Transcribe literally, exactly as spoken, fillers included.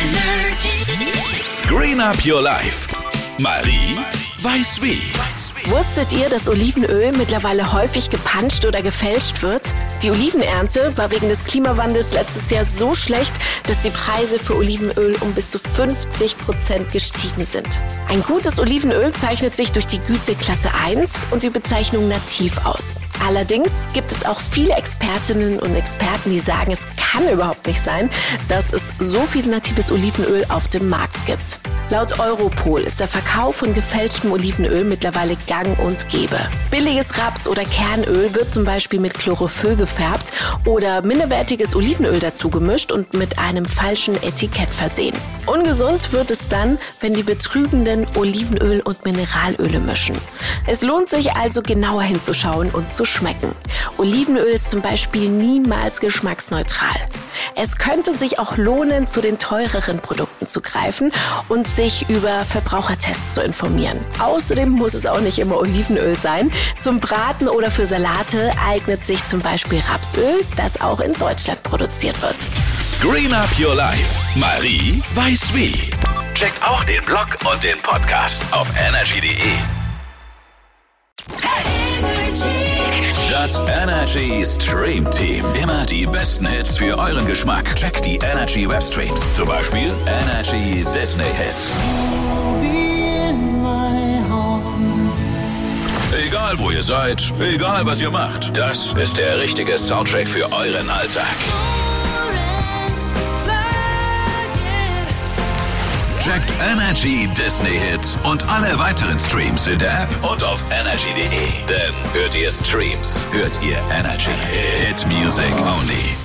Green Up Your Life. Marie weiß wie. Wusstet ihr, dass Olivenöl mittlerweile häufig gepanscht oder gefälscht wird? Die Olivenernte war wegen des Klimawandels letztes Jahr so schlecht, dass die Preise für Olivenöl um bis zu fünfzig Prozent gestiegen sind. Ein gutes Olivenöl zeichnet sich durch die Güteklasse eins und die Bezeichnung nativ aus. Allerdings gibt es auch viele Expertinnen und Experten, die sagen, es kann überhaupt nicht sein, dass es so viel natives Olivenöl auf dem Markt gibt. Laut Europol ist der Verkauf von gefälschtem Olivenöl mittlerweile gang und gäbe. Billiges Raps- oder Kernöl wird zum Beispiel mit Chlorophyll gefärbt oder minderwertiges Olivenöl dazu gemischt und mit einem falschen Etikett versehen. Ungesund wird es dann, wenn die Betrügenden Olivenöl und Mineralöle mischen. Es lohnt sich also genauer hinzuschauen und zu schmecken. Olivenöl ist zum Beispiel niemals geschmacksneutral. Es könnte sich auch lohnen, zu den teureren Produkten zu greifen und sich über Verbrauchertests zu informieren. Außerdem muss es auch nicht immer Olivenöl sein. Zum Braten oder für Salate eignet sich zum Beispiel Rapsöl, das auch in Deutschland produziert wird. Green Up Your Life. Marie weiß wie. Checkt auch den Blog und den Podcast auf energy punkt de. Das Energy Stream Team. Immer die besten Hits für euren Geschmack. Checkt die Energy Webstreams. Zum Beispiel Energy Disney Hits. Egal wo ihr seid, egal was ihr macht, das ist der richtige Soundtrack für euren Alltag. Checkt Energy Disney Hits und alle weiteren Streams in der App und auf energy punkt de. Denn hört ihr Streams, hört ihr Energy. Hit Music only.